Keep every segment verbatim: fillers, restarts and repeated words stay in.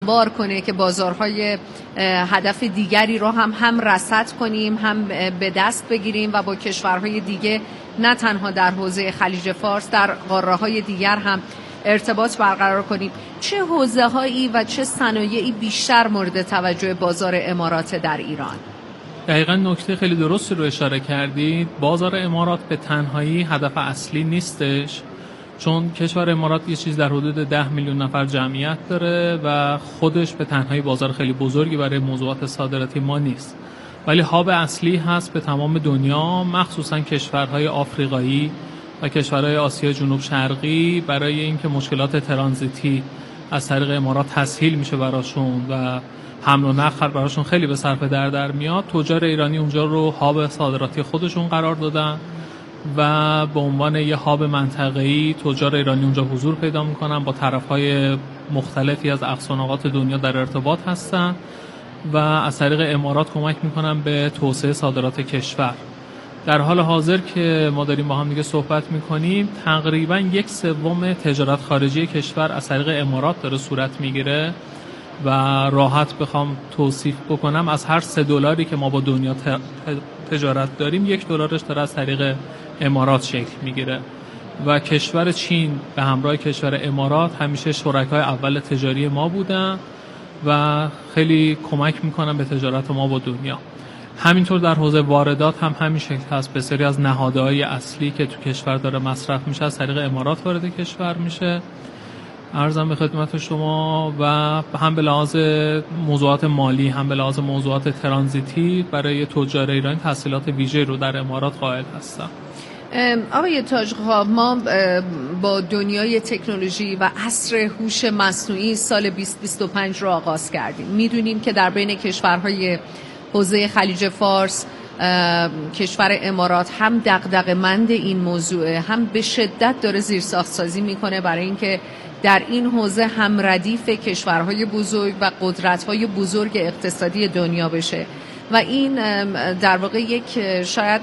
بار کنه که بازارهای هدف دیگری رو هم هم رصد کنیم، هم به دست بگیریم و با کشورهای دیگه نه تنها در حوزه خلیج فارس، در قاره‌های دیگر هم ارتباط برقرار کنیم. چه حوزه‌هایی و چه صنایعی بیشتر مورد توجه بازار امارات در ایران؟ دقیقاً نکته خیلی درستی رو اشاره کردید. بازار امارات به تنهایی هدف اصلی نیستش، چون کشور امارات یه چیز در حدود ده میلیون نفر جمعیت داره و خودش به تنهایی بازار خیلی بزرگی برای موضوعات صادراتی ما نیست، ولی هاب اصلی هست به تمام دنیا، مخصوصاً کشورهای آفریقایی و کشورهای آسیا جنوب شرقی، برای اینکه مشکلات ترانزیتی از طریق امارات تسهیل میشه براشون و حمل و نقل براشون خیلی به صرفه در در میاد. تجار ایرانی اونجا رو هاب صادراتی خودشون قرار دادن و به عنوان یه هاب منطقه‌ای تجار ایرانی اونجا حضور پیدا میکنن، با طرف‌های مختلفی از اقصانقاط دنیا در ارتباط هستن و از طریق امارات کمک میکنن به توسعه صادرات کشور. در حال حاضر که ما داریم با هم دیگه صحبت میکنیم، تقریبا یک سوم تجارت خارجی کشور از طریق امارات داره صورت میگیره و راحت بخوام توصیف بکنم، از هر سه دلاری که ما با دنیا تجارت داریم، یک دلارش داره از طریق امارات شکل میگیره و کشور چین به همراه کشور امارات همیشه شرکای اول تجاری ما بودن و خیلی کمک میکنن به تجارت ما با دنیا. همینطور در حوزه واردات هم همین شکل هست. بسیاری از نهادهای اصلی که تو کشور داره مصرف میشه از طریق امارات وارد کشور میشه. عرضم به خدمت شما و هم به لحاظ موضوعات مالی هم به لحاظ موضوعات ترانزیتی برای تجار ایرانی تسهیلات ویژه رو در امارات قائل هستم. آقای تاج‌خواه، ما با دنیای تکنولوژی و عصر هوش مصنوعی سال بیست بیست و پنج رو آغاز کردیم. میدونیم که در بین کشورهای حوزه خلیج فارس کشور امارات هم دغدغه‌مند این موضوع، هم به شدت داره زیرساخت‌سازی میکنه برای اینکه در این حوزه هم ردیف کشورهای بزرگ و قدرت‌های بزرگ اقتصادی دنیا بشه و این در واقع یک شاید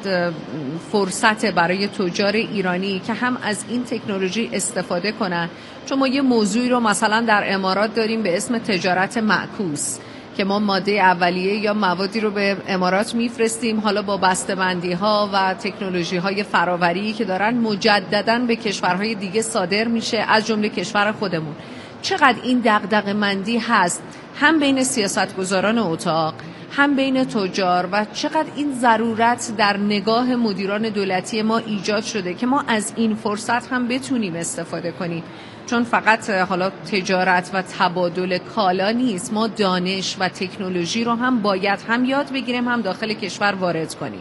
فرصت برای تجار ایرانی که هم از این تکنولوژی استفاده کنن، چون ما یه موضوعی رو مثلا در امارات داریم به اسم تجارت معکوس که ما ماده اولیه یا موادی رو به امارات میفرستیم، حالا با بسته‌بندی ها و تکنولوژی های فراوری که دارن مجدداً به کشورهای دیگه صادر میشه، از جمله کشور خودمون. چقدر این دغدغه‌مندی هست هم بین سیاستگزاران اتاق هم بین تجار و چقدر این ضرورت در نگاه مدیران دولتی ما ایجاد شده که ما از این فرصت هم بتونیم استفاده کنیم، چون فقط حالا تجارت و تبادل کالا نیست، ما دانش و تکنولوژی رو هم باید هم یاد بگیریم هم داخل کشور وارد کنیم.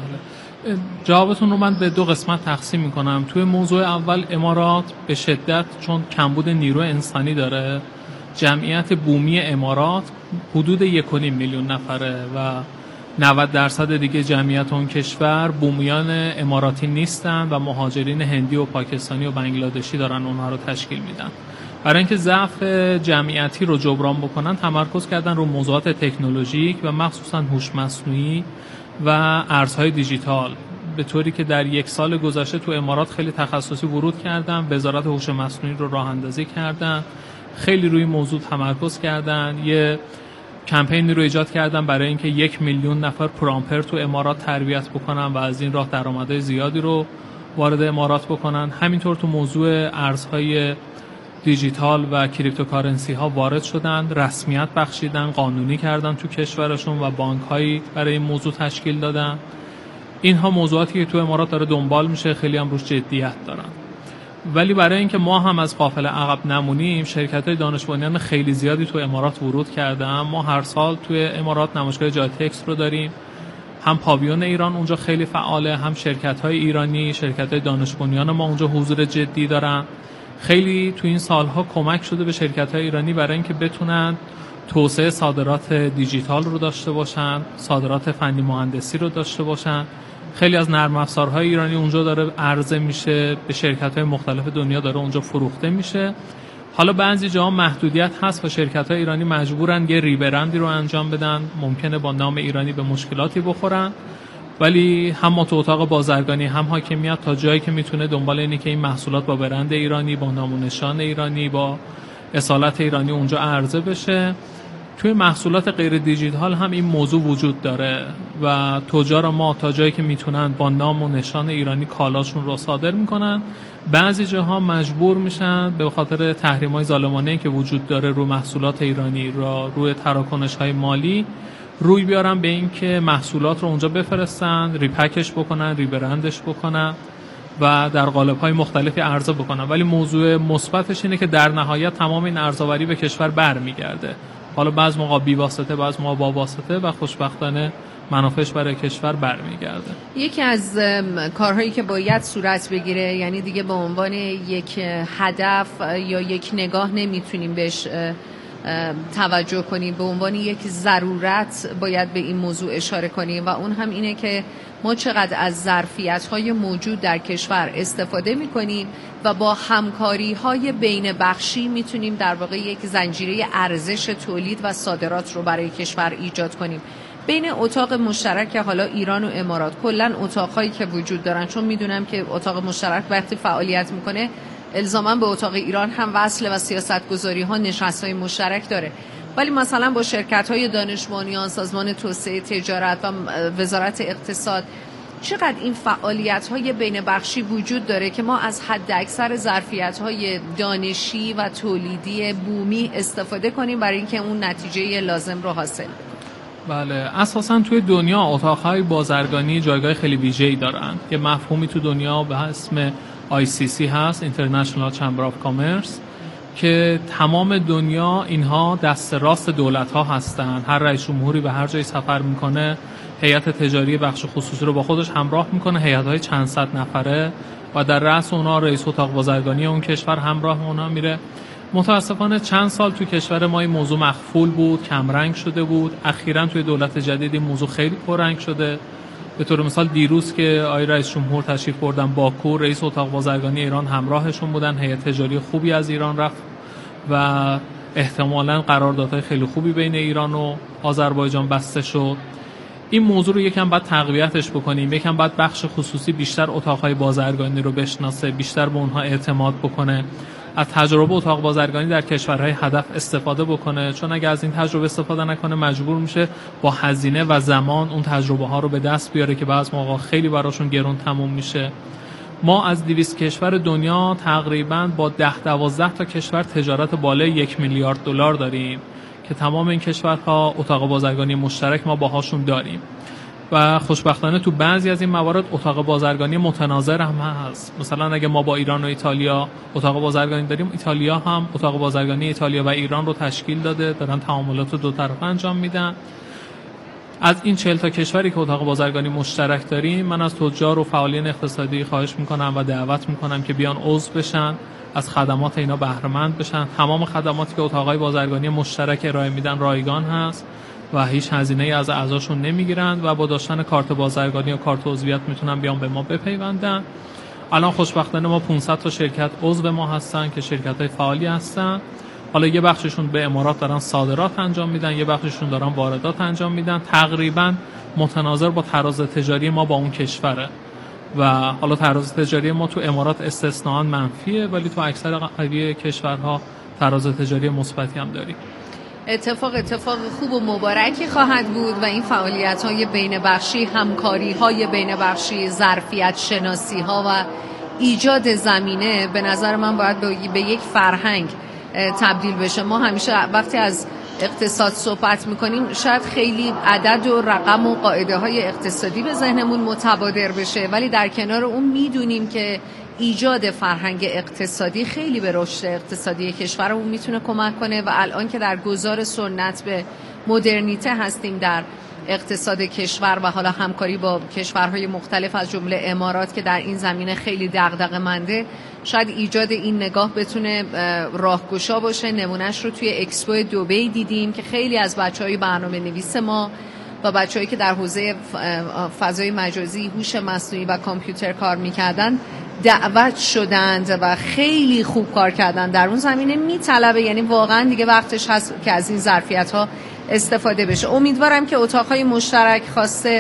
جوابتون رو من به دو قسمت تقسیم میکنم. توی موضوع اول، امارات به شدت چون کمبود نیرو انسانی داره، جمعیت بومی امارات حدود یک و نیم میلیون نفره و نود درصد دیگه جمعیت اون کشور بومیان اماراتی نیستن و مهاجرین هندی و پاکستانی و بنگلادشی دارن اونها رو تشکیل میدن. برای اینکه ضعف جمعیتی رو جبران بکنن، تمرکز کردن رو موضوعات تکنولوژیک و مخصوصا هوش مصنوعی و ارزهای دیجیتال، به طوری که در یک سال گذشته تو امارات خیلی تخصصی ورود کردن، وزارت هوش مصنوعی رو راه اندازی کردن، خیلی روی موضوع تمرکز کردن، یه کمپینی رو ایجاد کردن برای اینکه یک میلیون نفر پرامپر تو امارات تربیت بکنن و از این راه درآمدهای زیادی رو وارد امارات بکنن. همینطور تو موضوع ارزهای دیجیتال و کریپتوکارنسی ها وارد شدن، رسمیت بخشیدن، قانونی کردن تو کشورشون و بانک هایی برای این موضوع تشکیل دادن. اینها موضوعاتی که تو امارات داره دنبال میشه، خیلی هم روش جدیت دارن. ولی برای اینکه ما هم از قافله عقب نمونیم، شرکت‌های دانش بنیان خیلی زیادی تو امارات ورود کردن. ما هر سال توی امارات نمایشگاه جایتکس رو داریم، هم پاویون ایران اونجا خیلی فعاله، هم شرکت‌های ایرانی، شرکت‌های دانش بنیان ما اونجا حضور جدی دارن. خیلی تو این سالها کمک شده به شرکت‌های ایرانی برای اینکه بتونن توسعه صادرات دیجیتال رو داشته باشن، صادرات فنی مهندسی رو داشته باشن. خیلی از نرم افزارهای ایرانی اونجا داره عرضه میشه، به شرکت‌های مختلف دنیا داره اونجا فروخته میشه. حالا بعضی جاها محدودیت هست و شرکت‌های ایرانی مجبورن یه ریبرندی رو انجام بدن، ممکنه با نام ایرانی به مشکلاتی بخورن، ولی هم ما تو اتاق بازرگانی هم حاکمیت تا جایی که میتونه دنبال اینه که این محصولات با برند ایرانی، با نام و نشان ایرانی، با اصالت ایرانی اونجا عرضه بشه. توی محصولات غیر دیجیتال هم این موضوع وجود داره و تجار ما تا جایی که میتونن با نام و نشان ایرانی کالاشون رو صادر میکنن. بعضی جاها مجبور میشن به خاطر تحریم‌های ظالمانه‌ای که وجود داره رو محصولات ایرانی را روی تراکنش‌های مالی روی بیارن به این که محصولات رو اونجا بفرستن، ریپکش بکنن، ریبرندش بکنن و در قالب‌های مختلفی عرضه بکنن. ولی موضوع مثبتش اینه که در نهایت تمام این ارزآوری به کشور برمیگرده. حالا بعض موقع بی واسطه، بعض موقع با واسطه و خوشبختانه منافعش برای کشور برمیگرده. یکی از کارهایی که باید صورت بگیره، یعنی دیگه به عنوان یک هدف یا یک نگاه نمیتونیم بهش توجه کنیم، به عنوان یک ضرورت باید به این موضوع اشاره کنیم و اون هم اینه که ما چقدر از ظرفیت‌های موجود در کشور استفاده می‌کنیم و با همکاری‌های بین بخشی میتونیم در واقع یک زنجیره ارزش تولید و صادرات رو برای کشور ایجاد کنیم. بین اتاق مشترک حالا ایران و امارات، کلاً اتاق‌هایی که وجود دارن، چون میدونم که اتاق مشترک وقتی فعالیت میکنه الزاماً به اتاق ایران هم وصل و سیاست‌گذاری‌ها نشست‌های مشترک داره، ولی مثلا با شرکت‌های دانش بنیان، سازمان توسعه تجارت و وزارت اقتصاد چقدر این فعالیت‌های بین بخشی وجود داره که ما از حد اکثر ظرفیت‌های دانشی و تولیدی بومی استفاده کنیم برای اینکه اون نتیجه لازم رو حاصل کنیم. بله، اساساً توی دنیا اتاق‌های بازرگانی جایگاه خیلی ویژه‌ای دارن. یه مفهومی تو دنیا به اسم آی سی سی هست، International Chamber of Commerce، که تمام دنیا اینها دست راست دولت‌ها هستن. هر رئیس جمهوری به هر جایی سفر میکنه هیئت تجاری بخش خصوصی رو با خودش همراه میکنه، هیئت‌های چند صد نفره، و در رأس اونها رئیس اتاق بازرگانی اون کشور همراه اونها میره. متاسفانه چند سال تو کشور ما این موضوع مخفول بود، کمرنگ شده بود. اخیراً توی دولت جدید این موضوع خیلی پررنگ شده. به طور مثال دیروز که آقای رئیس جمهور تشریف بردن باکو، رئیس اتاق بازرگانی ایران همراهشون بودن، هیئت تجاری خوبی از ایران رفت و احتمالاً قراردادهای خیلی خوبی بین ایران و آذربایجان بسته شد. این موضوع رو یکم باید تقویتش بکنیم، یکم باید بخش خصوصی بیشتر اتاقهای بازرگانی رو بشناسه، بیشتر به اونها اعتماد بکنه، از تجربه اتاق بازرگانی در کشورهای هدف استفاده بکنه، چون اگه از این تجربه استفاده نکنه مجبور میشه با هزینه و زمان اون تجربه ها رو به دست بیاره که بعض موقع خیلی براشون گرون تموم میشه. ما از دویست کشور دنیا تقریباً با ده دوازده تا کشور تجارت بالای یک میلیارد دلار داریم که تمام این کشورها اتاق بازرگانی مشترک ما باهاشون داریم و خوشبختانه تو بعضی از این موارد اتاق بازرگانی متناظر هم هست. مثلا اگه ما با ایران و ایتالیا اتاق بازرگانی داریم، ایتالیا هم اتاق بازرگانی ایتالیا و ایران رو تشکیل داده، دارن تعاملات دو طرفه انجام میدن. از این چهل تا کشوری که اتاق بازرگانی مشترک داریم، من از تجار و فعالین اقتصادی خواهش میکنم و دعوت میکنم که بیان عضو بشن، از خدمات اینا بهره مند بشن. تمام خدماتی که اتاقهای بازرگانی مشترک ارائه میدن رایگان هست و هیچ هزینه‌ای از اعضاشون نمیگیرند و با داشتن کارت بازرگانی و کارت عضویت میتونن بیان به ما بپیوندن. الان خوشبختانه ما پانصد تا شرکت عضو ما هستن که شرکت‌های فعالی هستن. حالا یه بخششون به امارات دارن صادرات انجام میدن، یه بخششون دارن واردات انجام میدن، تقریبا متناظر با تراز تجاری ما با اون کشوره. و حالا تراز تجاری ما تو امارات استثناء منفیه، ولی تو اکثر قضیه کشورها تراز تجاری مثبتی هم داریم. اتفاق اتفاق خوب و مبارکی خواهد بود و این فعالیت‌های بین‌بخشی، همکاری‌های بین‌بخشی، ظرفیت شناسی‌ها و ایجاد زمینه به نظر من باید به یک فرهنگ تبدیل بشه. ما همیشه وقتی از اقتصاد صحبت میکنیم شاید خیلی عدد و رقم و قاعده های اقتصادی به ذهنمون متبادر بشه، ولی در کنار اون میدونیم که ایجاد فرهنگ اقتصادی خیلی به رشد اقتصادی کشورمون میتونه کمک کنه و الان که در گذار سنت به مدرنیته هستیم در اقتصاد کشور و حالا همکاری با کشورهای مختلف از جمله امارات که در این زمینه خیلی دغدغه‌منده، شاید ایجاد این نگاه بتونه راهگشا باشه. نمونهش رو توی اکسپو دبی دیدیم که خیلی از بچهای برنامه نویس ما و بچه‌هایی که در حوزه فضای مجازی، هوش مصنوعی و کامپیوتر کار می‌کردن دعوت شدند و خیلی خوب کار کردن در اون زمینه. میطلبه، یعنی واقعا دیگه وقتش هست که از این ظرفیت‌ها استفاده بشه. امیدوارم که اتاق‌های مشترک، خاصه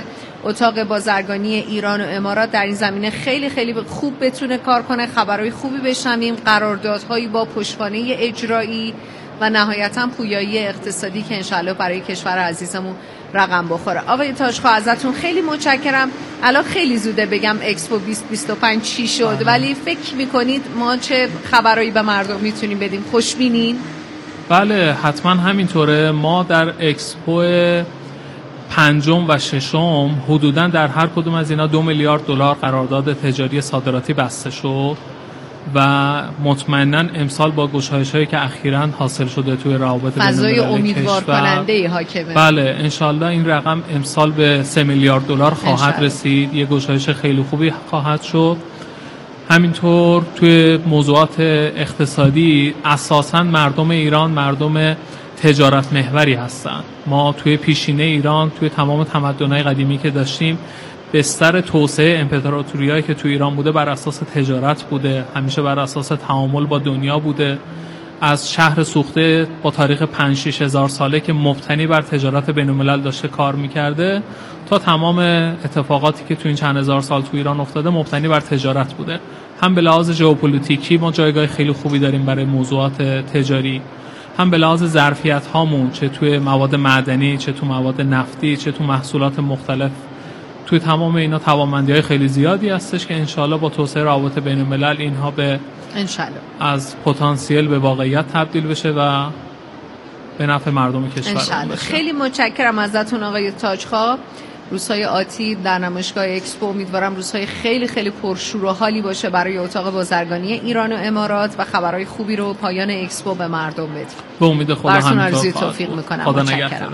اتاق بازرگانی ایران و امارات در این زمینه خیلی خیلی خوب بتونه کار کنه، خبرهای خوبی بشنویم، قراردادهایی با پشتوانه اجرایی و نهایتاً پویایی اقتصادی که انشالله برای کشور عزیزمون رقم بخوره. آقای تاج‌خواه ازتون خیلی متشکرم. الان خیلی زوده بگم اکسپو بیست بیست و پنج چی شد، ولی فکر میکنید ما چه خبرایی به مردم میتونیم بدیم؟ خوشبینین؟ بله حتما همینطوره. ما در اکسپو پنجم و ششم حدوداً در هر کدوم از اینا دو میلیارد دلار قرارداد تجاری صادراتی بسته شد و مطمئناً امسال با گشایش‌هایی که اخیراً حاصل شده توی روابط فضای امیدوار کننده حاکمه. بله انشالله این رقم امسال به سه میلیارد دلار خواهد انشالله. رسید. یه گشایش خیلی خوبی خواهد شد. همینطور توی موضوعات اقتصادی اساساً مردم ایران مردم تجارت محوری هستن. ما توی پیشینه ایران توی تمام تمدن‌های قدیمی که داشتیم بستر توسعه امپراتوریایی که تو ایران بوده بر اساس تجارت بوده، همیشه بر اساس تعامل با دنیا بوده. از شهر سوخته با تاریخ پنج شش هزار ساله که مبتنی بر تجارت بین‌الملل داشته کار می‌کرده تا تمام اتفاقاتی که تو این چند هزار سال تو ایران افتاده مبتنی بر تجارت بوده. هم به لحاظ ژئوپلیتیکی ما جایگاه خیلی خوبی داریم برای موضوعات تجاری، هم به لحاظ ظرفیت هامون چه توی مواد معدنی، چه تو مواد نفتی، چه تو محصولات مختلف. توی تمام اینا توانمندی‌های خیلی زیادی هستش که انشالله با توسعه روابط بین‌الملل اینها به انشالله از پتانسیل به واقعیت تبدیل بشه و به نفع مردم کشور انشالله. خیلی متشکرم ازتون آقای تاج‌خواه. روزهای آتی در نمایشگاه اکسپو امیدوارم روزهای خیلی خیلی پرشور و حالی باشه برای اتاق بازرگانی ایران و امارات و خبرهای خوبی رو پایان اکسپو به مردم بدیم. به امید خدا همینطور. براتون آرزوی توفیق میکنم. خدا نگهدارت.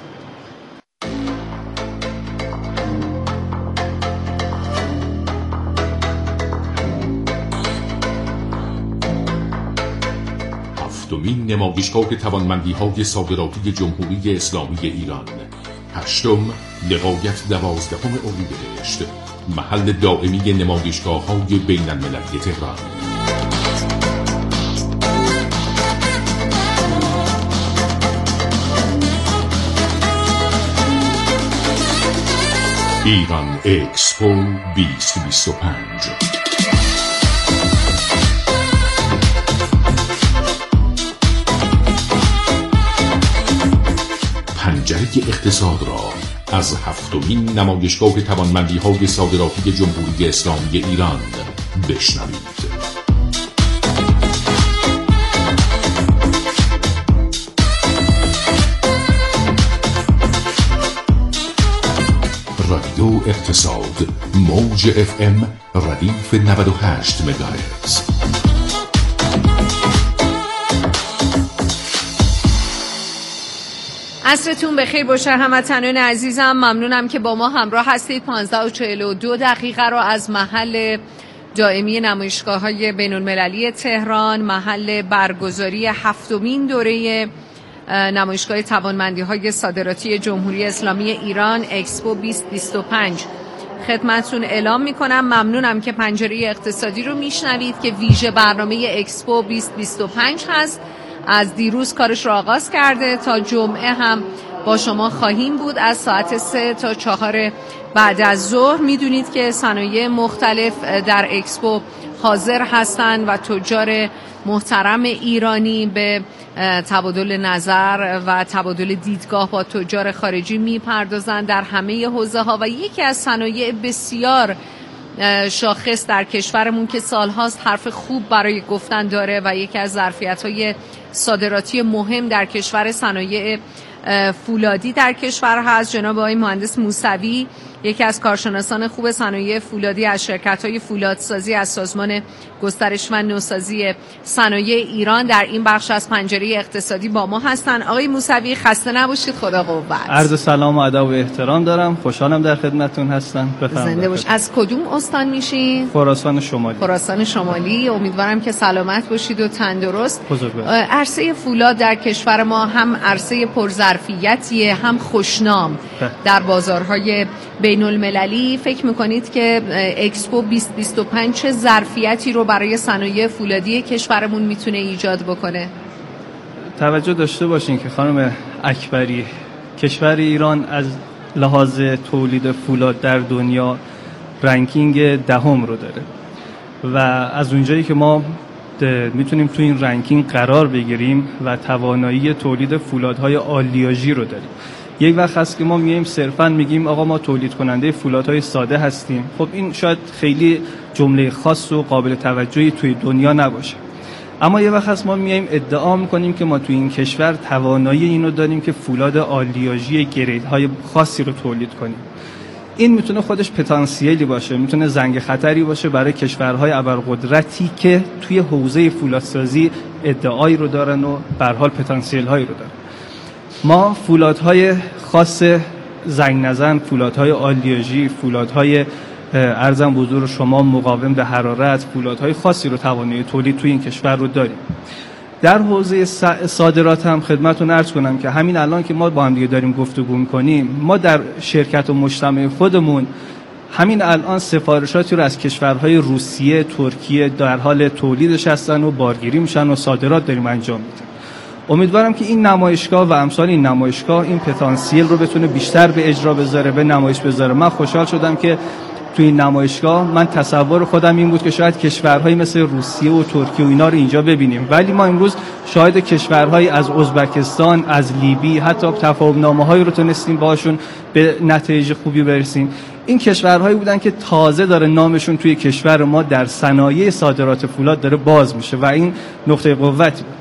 هفتمین نمایشگاه توانمندی‌های صادراتی جمهوری اسلامی ایران، هشتم لقایت دوازدهم اردیبهشت، محل دائمی نمایشگاه‌های بین‌المللی تهران. ایران اکسپو بیست بیست و پنج. پنجره اقتصاد را از هفتمین نمایشگاه توانمندی‌های صادراتی جمهوری اسلامی ایران بشنوید. رادیو اقتصاد، موج اف ام ردیف نود و هشت مگاهرتز. عصرتون بخیر باشه هموطنان عزیزم. ممنونم که با ما همراه هستید. پانزده و چهل و دو دقیقه رو از محل دائمی نمایشگاه‌های بین‌المللی تهران، محل برگزاری هفتمین دوره نمایشگاه توانمندی‌های صادراتی جمهوری اسلامی ایران اکسپو بیست بیست و پنج خدمتتون اعلام میکنم. ممنونم که پنجره اقتصادی رو میشنوید که ویژه برنامه اکسپو بیست بیست و پنج هست. از دیروز کارش رو آغاز کرده، تا جمعه هم با شما خواهیم بود از ساعت سه تا چهار بعد از ظهر. میدونید که صنایع مختلف در اکسپو حاضر هستند و تجار محترم ایرانی به تبادل نظر و تبادل دیدگاه با تجار خارجی میپردازند در همه حوزه ها. و یکی از صنایع بسیار شاخص در کشورمون که سالهاست حرف خوب برای گفتن داره و یکی از ظرفیت‌های صادراتی مهم در کشور صنایع فولادی در کشور هست. جناب آقای مهندس موسوی، یکی از کارشناسان خوب صنایع فولادی از شرکت‌های فولادسازی از سازمان گسترش و نوسازی صنایع ایران، در این بخش از پنجره اقتصادی با ما هستن. آقای موسوی خسته نباشید، خدا قوت. عرض سلام و ادب و احترام دارم. خوشحالم در خدمتتون هستم. بفرمایید. زنده باش. از کدوم استان میشین؟ خراسان شمالی. خراسان شمالی. امیدوارم که سلامت باشید و تندرست. بزرگوار. عرصه فولاد در کشور ما هم عرصه پرظرفیتیه، هم خوشنام در بازارهای بین المللی. فکر میکنید که اکسپو بیست بیست و پنج چه ظرفیتی رو برای صنایع فولادی کشورمون میتونه ایجاد بکنه؟ توجه داشته باشین که خانم اکبری، کشور ایران از لحاظ تولید فولاد در دنیا رنکینگ دهم رو داره و از اونجایی که ما میتونیم تو این رنکینگ قرار بگیریم و توانایی تولید فولادهای آلیاژی رو داریم. یک وقت هست که ما میایم صرفاً میگیم آقا ما تولید کننده فولادهای ساده هستیم. خب این شاید خیلی جمله خاص و قابل توجهی توی دنیا نباشه، اما یه وقت هست ما میایم ادعا میکنیم که ما توی این کشور توانایی اینو داریم که فولاد آلیاژی گریدهای خاصی رو تولید کنیم. این میتونه خودش پتانسیلی باشه، میتونه زنگ خطری باشه برای کشورهای ابرقدرتی که توی حوزه فولادسازی ادعایی رو دارن و به هر حال پتانسیل هایی رو دارن. ما فولادهای خاص زنگ نزن، فولادهای آلیاژی، فولادهای ارزم به حضور شما مقاوم به حرارت، فولادهای خاصی رو توانایی تولید توی این کشور رو داریم. در حوزه صادرات هم خدمتتون عرض کنم که همین الان که ما با هم دیگه داریم گفتگو می‌کنیم، ما در شرکت و مجتمع خودمون همین الان سفارشاتی رو از کشورهای روسیه، ترکیه در حال تولیدش هستن و بارگیری میشن و صادرات داریم انجام میدیم. امیدوارم که این نمایشگاه و امثال این نمایشگاه این پتانسیل رو بتونه بیشتر به اجرا بذاره، به نمایش بذاره. من خوشحال شدم که توی این نمایشگاه من تصور خودم این بود که شاید کشورهایی مثل روسیه و ترکیه و اینا رو اینجا ببینیم، ولی ما امروز شاهد کشورهایی از ازبکستان، از لیبی، حتی تفاهم‌نامه‌هایی رو تونستیم باشون به نتایج خوبی برسیم. این کشورهایی بودن که تازه داره نامشون توی کشور ما در صنایع صادرات فولاد داره باز میشه و این نقطه قوتی بود.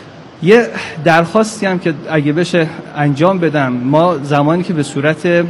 یه درخواستی هم که اگه بشه انجام بدم، ما زمانی که به صورت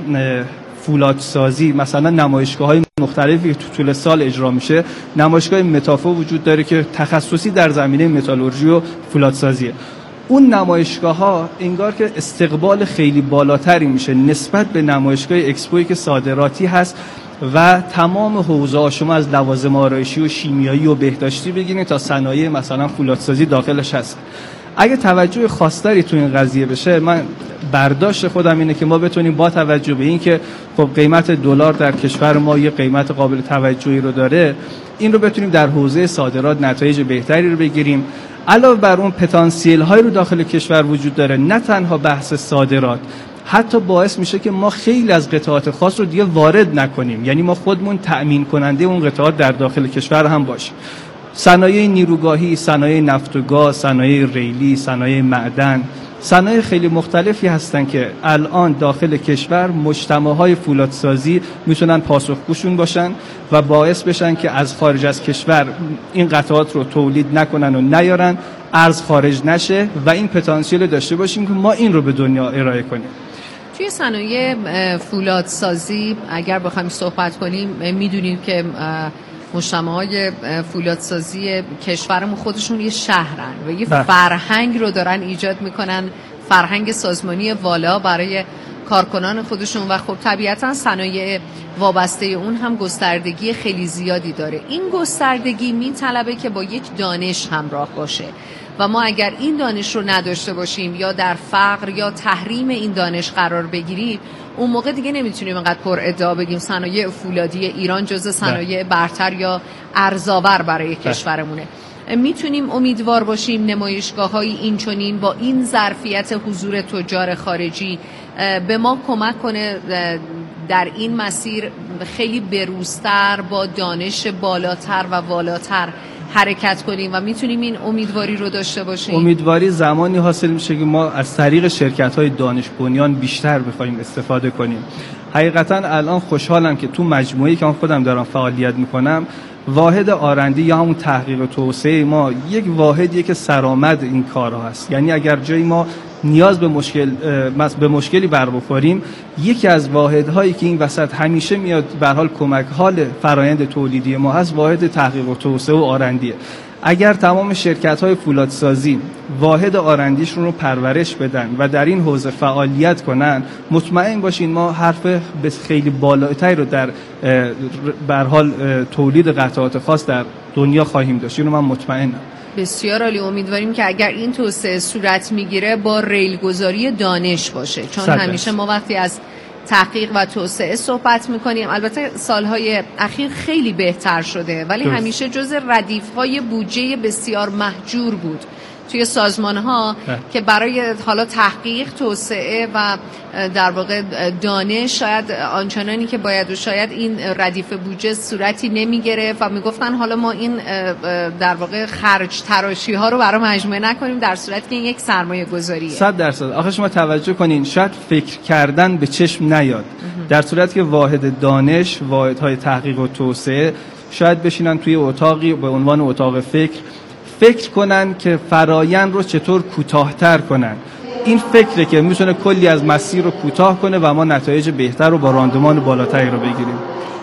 فولادسازی مثلا نمایشگاه‌های مختلفی تو طول سال اجرا میشه، نمایشگاه متافو وجود داره که تخصصی در زمینه متالورژی و فولادسازیه. اون نمایشگاه‌ها انگار که استقبال خیلی بالاتری میشه نسبت به نمایشگاه اکسپویی که صادراتی هست و تمام حوزه‌ها، شما از لوازم آرایشی و شیمیایی و بهداشتی بگیرید تا صنایع مثلا فولادسازی داخلش هست. اگه توجه خاص‌تری تو این قضیه بشه، من برداشت خودم اینه که ما بتونیم با توجه به این که خب قیمت دلار در کشور ما یه قیمت قابل توجهی رو داره، این رو بتونیم در حوزه صادرات نتایج بهتری رو بگیریم. علاوه بر اون پتانسیل های رو داخل کشور وجود داره، نه تنها بحث صادرات، حتی باعث میشه که ما خیلی از قطعات خاص رو دیگه وارد نکنیم، یعنی ما خودمون تأمین کننده اون قطعات در داخل کشور هم باشیم. صنایع نیروگاهی، صنایع نفت و گاز، صنایع ریلی، صنایع معدن، صنایع خیلی مختلفی هستن که الان داخل کشور مجتمع‌های فولادسازی میتونن پاسخگوشون باشن و باعث بشن که از خارج از کشور این قطعات رو تولید نکنن و نیارن، ارز خارج نشه و این پتانسیل داشته باشیم که ما این رو به دنیا ارائه کنیم. توی صنایع فولادسازی اگر بخوایم صحبت کنیم، میدونیم که مجتمع‌های فولادسازی کشورمون خودشون یه شهرن و یه ده. فرهنگ رو دارن ایجاد میکنن، فرهنگ سازمانی والا برای کارکنان خودشون و خب طبیعتاً صنایع وابسته اون هم گستردگی خیلی زیادی داره. این گستردگی میطلبه که با یک دانش همراه باشه و ما اگر این دانش رو نداشته باشیم یا در فقر یا تحریم این دانش قرار بگیریم، اون موقع دیگه نمیتونیم اینقدر پر ادعا بگیم صنایع فولادی ایران جزو صنایع برتر یا ارزآور برای کشورمونه. میتونیم امیدوار باشیم نمایشگاه‌های اینچنین با این ظرفیت حضور تجار خارجی به ما کمک کنه در این مسیر خیلی بروزتر با دانش بالاتر و والاتر حرکت کنیم و میتونیم این امیدواری رو داشته باشیم. امیدواری زمانی حاصل میشه که ما از طریق شرکت‌های دانش بنیان بیشتر بخوایم استفاده کنیم. حقیقتا الان خوشحالم که تو مجموعه‌ای که من خودم دارم فعالیت میکنم، واحد آرندی یا همون تحقیق و توسعه ما یک واحدیه که سرآمد این کارها هست. یعنی اگر جایی ما نیاز به مشکل به مشکلی بر بخوریم، یکی از واحدهایی که این وسط همیشه میاد به هر حال کمک حال فرآیند تولیدی ما هست، واحد تحقیق و توسعه و آرندیه. اگر تمام شرکت‌های فولادسازی واحد آرندیشون رو پرورش بدن و در این حوزه فعالیت کنن، مطمئن باشین ما حرف به خیلی بالاتری رو در به هر حال تولید قطعات خاص در دنیا خواهیم داشت. اینو من مطمئنم. بسیار عالی. امیدواریم که اگر این توسعه صورت میگیره با ریلگذاری دانش باشه، چون همیشه ما وقتی از تحقیق و توسعه صحبت میکنیم، البته سالهای اخیر خیلی بهتر شده، ولی درست. همیشه جز ردیف‌های بودجه بسیار محجور بود توی سازمان ها که برای حالا تحقیق، توسعه و در واقع دانش شاید آنچنانی که باید و شاید این ردیف بودجه صورتی نمیگرفت و میگفتن حالا ما این در واقع خرج تراشی ها رو برای مجموعه نکنیم، در صورتی که این یک سرمایه گذاریه. صد درصد. آخه شما توجه کنین، شاید فکر کردن به چشم نیاد، در صورتی که واحد دانش، واحدهای تحقیق و توسعه شاید بشینن توی اتاقی به عنوان اتاق فکر فکر کنن که فرایند رو چطور کوتاه‌تر کنن. این فکره که میتونه کلی از مسیر رو کوتاه کنه و ما نتایج بهتر و با راندمان بالاتری رو بگیریم.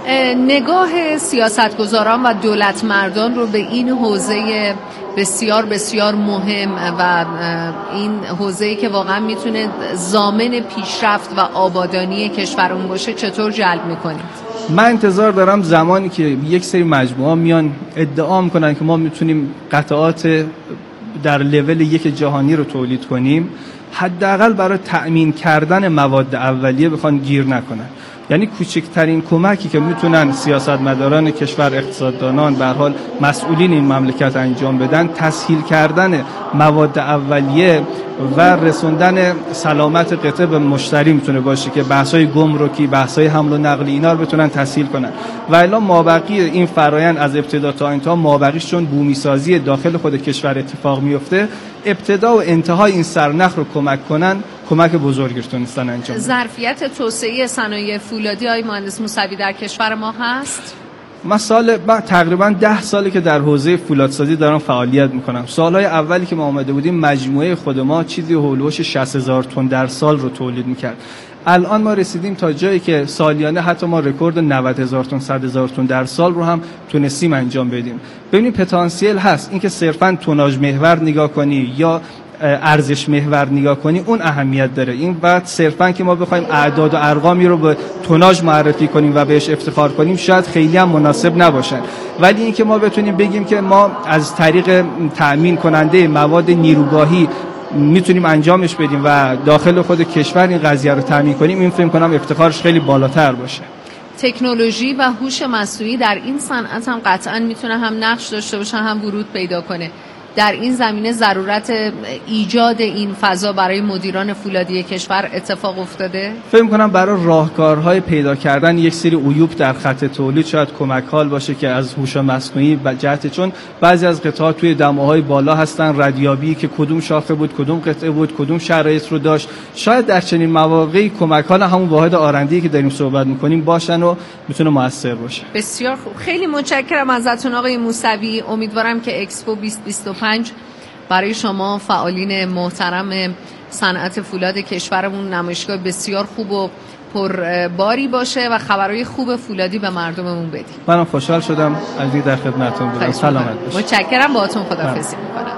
نگاه سیاستگزاران و دولت مردان رو به این حوزه بسیار بسیار مهم و این حوزه‌ای که واقعا میتونه ضامن پیشرفت و آبادانی کشورمون باشه چطور جلب میکنید؟ من انتظار دارم زمانی که یک سری مجموعه میان ادعا میکنن که ما میتونیم قطعات در لول یک جهانی رو تولید کنیم، حداقل برای تأمین کردن مواد اولیه بخوان گیر نکنن. یعنی کوچکترین کمکی که میتونن سیاستمداران کشور، اقتصاددانان، به هر حال مسئولین این مملکت انجام بدن، تسهیل کردن مواد اولیه و رسوندن سلامت قطعه به مشتری میتونه باشه که بحث‌های گمرکی، بحث‌های حمل و نقل اینا رو بتونن تسهیل کنن. و الا مابقی این فرایند از ابتدا تا انتها، مابقیش چون بومی سازی داخل خود کشور اتفاق میفته، ابتدا و انتهای این سرنخ رو کمک کنن، کمک بزرگی رو تونستن انجام بدن. ظرفیت توسعه صنایع فولادی آقای مهندس موسوی در کشور ما هست؟ من سال من تقریبا ده ساله که در حوزه فولادسازی دارم فعالیت میکنم. سالهای اولی که ما آمده بودیم مجموعه خود ما چیزی هولوش شصت هزار تن در سال رو تولید میکرد. الان ما رسیدیم تا جایی که سالیانه حتی ما رکورد نود هزار تن، صد هزار تن در سال رو هم تونستیم انجام بدیم. ببینید پتانسیل هست. اینکه صرفاً توناژ محور نگاه کنی یا ارزش محور نگاه کنی اون اهمیت داره. این بعد صرفاً که ما بخوایم اعداد و ارقامی رو به توناژ معرفی کنیم و بهش افتخار کنیم شاید خیلی هم مناسب نباشن، ولی اینکه ما بتونیم بگیم که ما از طریق تأمین کننده مواد نیروگاهی میتونیم انجامش بدیم و داخل خود کشور این قضیه رو تأمین کنیم، این فکر کنم افتخارش خیلی بالاتر باشه. تکنولوژی و هوش مصنوعی در این صنعت هم قطعاً میتونه هم نقش داشته باشه هم ورود پیدا کنه. در این زمینه ضرورت ایجاد این فضا برای مدیران فولادی کشور اتفاق افتاده؟ فکر می‌کنم برای راهکارهای پیدا کردن یک سری عیوب در خط تولید شاید کمک حال باشه که از هوش مصنوعی به جهت، چون بعضی از قطعات توی دماهای بالا هستن، ردیابی که کدوم شاخه بود، کدوم قطعه بود، کدوم شرایط رو داشت، شاید در چنین مواقعی کمک حال همون واحد آرنده‌ای که داریم صحبت می‌کنیم باشن و میتونه موثر باشه. بسیار خوب، خیلی متشکرم ازتون آقای موسوی. امیدوارم که اکسپو بیست بیست و پنج برای شما فعالین محترم صنعت فولاد کشورمون نمایشگاه بسیار خوب و پرباری باشه و خبرهای خوب فولادی به مردممون بدیم. منم خوشحال شدم از این در خدمتتون بودم. سلامت باشید. متشکرم، باهاتون خداحافظی می‌کنم.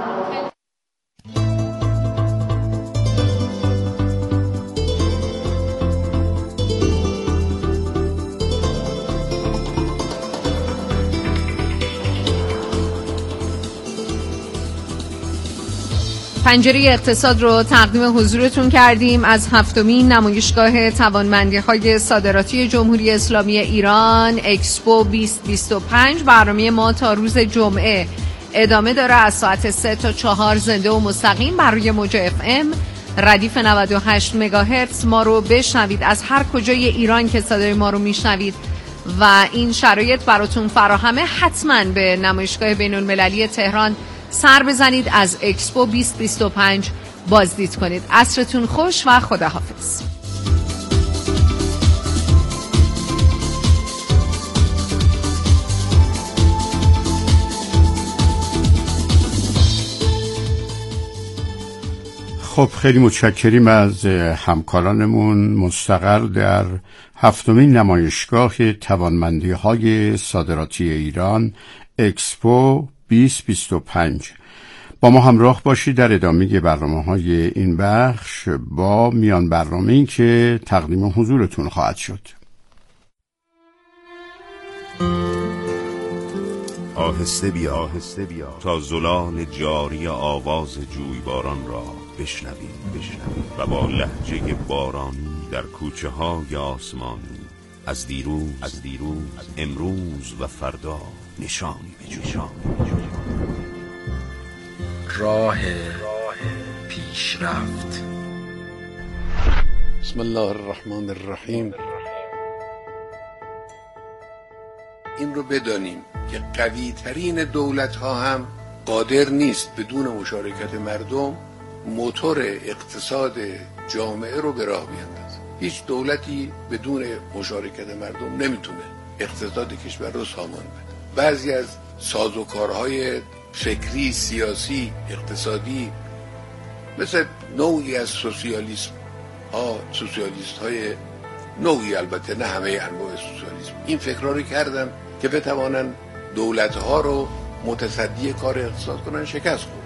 پنجره اقتصاد رو تقدیم حضورتون کردیم از هفتمین نمایشگاه توانمندی‌های صادراتی جمهوری اسلامی ایران اکسپو بیست بیست و پنج. برنامه ما تا روز جمعه ادامه داره از ساعت سه تا چهار زنده و مستقیم بر روی موج اف ام ردیف نود و هشت مگاهرتز ما رو بشنوید از هر کجای ایران که صدای ما رو میشنوید و این شرایط براتون فراهمه. حتما به نمایشگاه بین‌المللی تهران سر بزنید، از اکسپو بیست بیست و پنج بازدید کنید. عصرتون خوش و خداحافظ. خب خیلی متشکریم از همکارانمون مستقر در هفتمین نمایشگاه توانمندی‌های صادراتی ایران اکسپو بیست بیست و پنج. با ما همراه باشید در ادامه برنامه‌های این بخش با میان برنامه‌ای که تقدیم حضورتون خواهد شد. آهسته بیا آهسته بیا تا زلال جاری آواز جویباران را بشنویم بشنویم و با لهجه بارانی در کوچه های آسمانی از دیروز از دیروز امروز و فردا نشانی به نشانی راه پیشرفت. بسم الله الرحمن الرحیم. این رو بدانیم که قوی ترین دولت ها هم قادر نیست بدون مشارکت مردم موتور اقتصاد جامعه رو به راه بیاندازه. هیچ دولتی بدون مشارکت مردم نمیتونه اقتصاد کشور رو سامان بده. بعضی از سازوکارهای فکری، سیاسی، اقتصادی مثل نوعی از سوسیالیسم ها، سوسیالیست های نوعی، البته نه همه انواع سوسیالیسم، این فکرها رو کردن که بتوانن دولت ها رو متصدی کار اقتصاد کنن. شکست خوردن.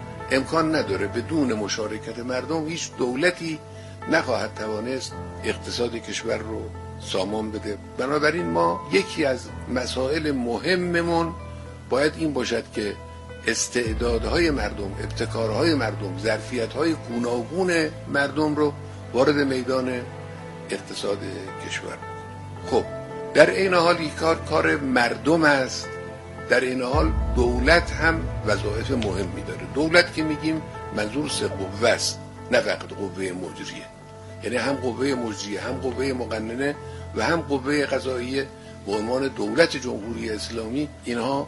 امکان نداره بدون مشارکت مردم هیچ دولتی نخواهد توانست اقتصاد کشور رو سامان بده. بنابراین ما یکی از مسائل مهممون باید این باشد که استعدادهای مردم، ابتکارهای مردم، ظرفیت‌های گوناگون مردم رو وارد میدان اقتصاد کشور. خب در این حال این کار کار مردم است. در این حال دولت هم وظایف مهمی داره. دولت که میگیم منظور سه قوه است، نه فقط قوه مجریه، یعنی هم قوه مجریه، هم قوه مقننه و هم قوه قضاییه به عنوان دولت جمهوری اسلامی. اینها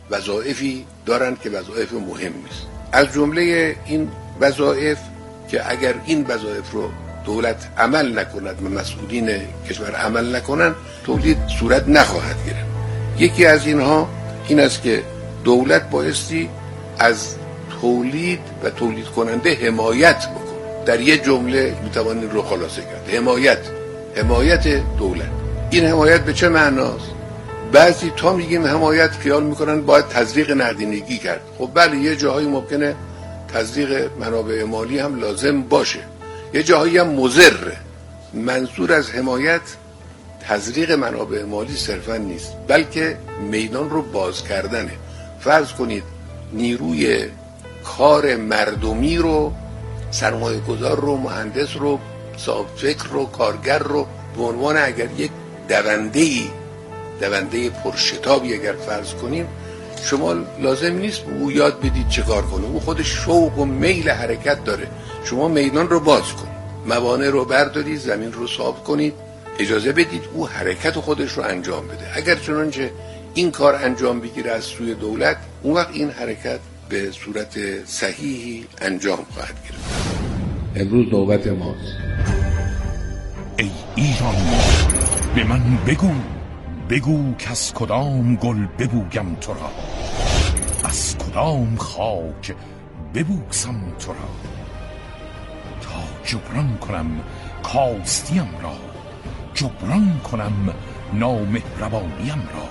وظایفی دارند که وظایف مهمی است. از جمله این وظایف که اگر این وظایف رو دولت عمل نکند و مسئولین کشور عمل نکنند، تولید صورت نخواهد گرفت. یکی از اینها این است که دولت بایستی از تولید و تولید کننده حمایت بکنه. در یک جمله میتوانیم رو خلاصه کرد: حمایت حمایت دولت. این حمایت به چه معناست؟ بعضی تا میگیم حمایت خیال میکنن باید تزریق نقدینگی کرد. خب بله، یه جاهایی ممکنه تزریق منابع مالی هم لازم باشه، یه جاهایی هم مضره. منظور از حمایت تزریق منابع مالی صرفا نیست، بلکه میدان رو باز کردنه. فرض کنید نیروی کار مردمی رو، سرمایه گذار رو، مهندس رو، صاحب فکر رو، کارگر رو به عنوان اگر یک دونده‌ای، دونده پرشتابی اگر فرض کنیم، شما لازم نیست به او یاد بدید چه کار کنه، او خودش شوق و میل حرکت داره. شما میدان رو باز کنید، موانع رو بردارید، زمین رو صاف کنید، اجازه بدید او حرکت خودش رو انجام بده. اگر چنانچه این کار انجام بگیره از سوی دولت، اون وقت این حرکت به صورت صحیحی انجام خواهد گرفت. امروز نوبت ماست. ای ایران، به من بگو بگو که از کدام گل ببویم تو را، از کدام خاک ببوسم تو را، تا جبران کنم کاستیم را، جبران کنم نامهربانیم را،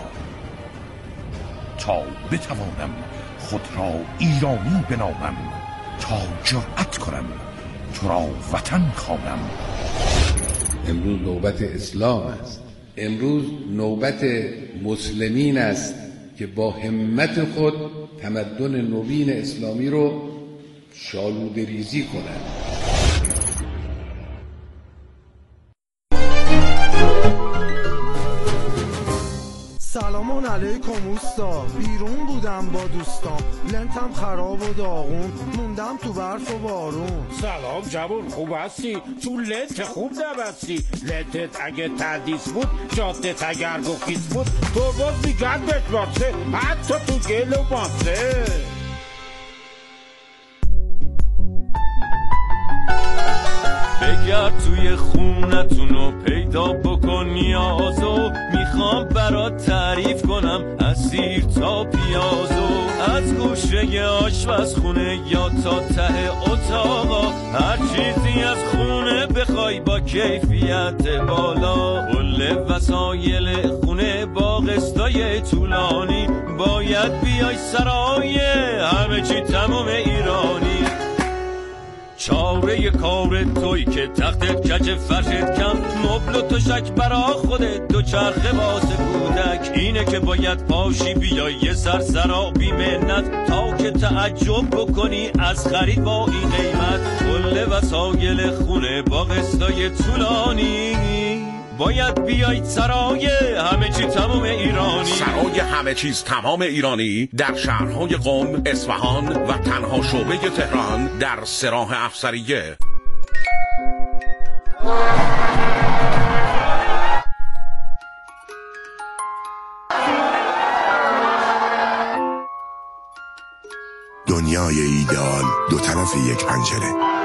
تا بتوانم خود را ایرانی بنامم، تا جرأت کنم تو را وطن خوانم. امروز نوبت اسلام است. امروز نوبت مسلمین است که با همت خود تمدن نوین اسلامی رو شالوده ریزی کنند. سلام علیکم اوستا. بیرون بودم با دوستام، لنتم خراب و داغون، موندم تو برف و بارون. سلام جوون، خوب هستی؟ تو لنت خوب نبستی. لنتت اگه تدیس بود، جادت اگر گفیز بود، تو باز میگن بشماسه، حتی تو گل و ماسه. بگرد توی خونتونو پیدا بکن نیازو، میخوام برات تعریف کنم از سیر تا پیازو، از گوشه آشپزخونه یا تا ته اتاقا، هر چیزی از خونه بخوای با کیفیت بالا. کل وسایل خونه با قسطای طولانی، باید بیای سرایه همه چی تمام ایرانی. چاره کار توی که تختت کج فرشت کم، مبل و تشک برا خودت، دو چرخه واسه کودک، اینه که باید پاشی بیای یه سرسرا بی منت، تا که تعجب بکنی از خرید با این قیمت. کل وسایل خونه با قسطای طولانی، باید بیایید سرای همه چی تمام ایرانی. سرای همه چیز تمام ایرانی در شهرهای قم، اصفهان و تنها شعبه تهران در سراح افسریه. دنیای ایدئال دو طرف یک پنجره.